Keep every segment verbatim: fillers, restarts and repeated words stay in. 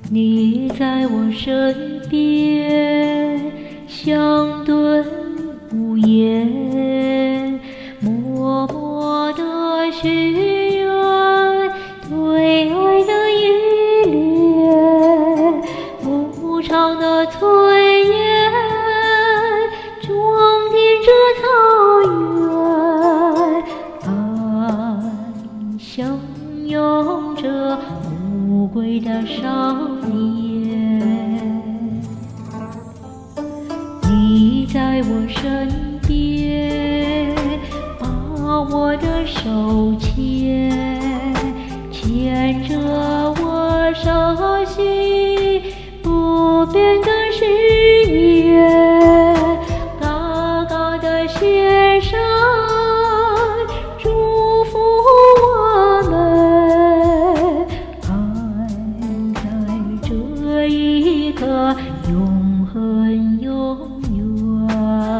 你在我身边，相对无言，默默的许愿，对爱的依恋，无常的催延，装点着草原，爱相拥着无归的少年。你在我身边，把我的手牵，牵着我手心不变的誓言，高高的雪山祝福我们，爱在这一刻永恒永远。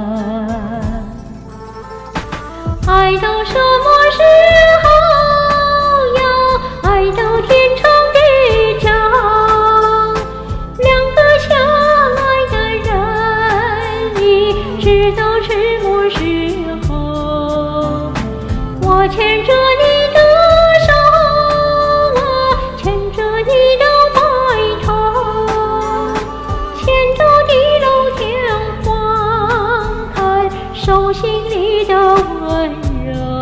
爱到什么时候要爱到天长地久，两个相爱的人，你知道什么时候？我牵着你的手，我牵着你的白头，牵着地老天荒，看手心里的温柔。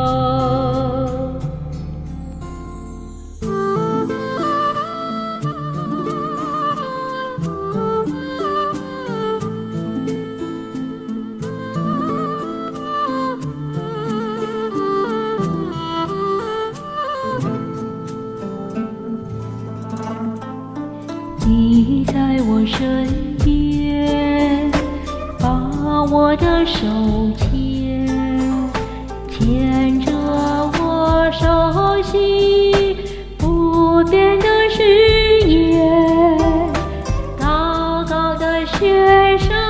你在我身边，把我的手牵，牵着我手心不变的誓言，高高的雪山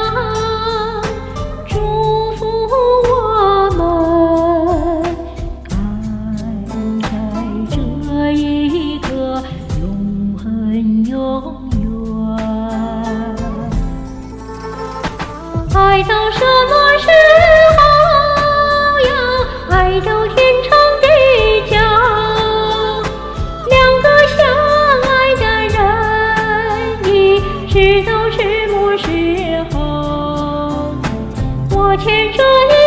祝福我们，爱在这一刻永恒永远。爱到什么时候要爱到天长地久，两个相爱的人，你知道什么时候？我牵着你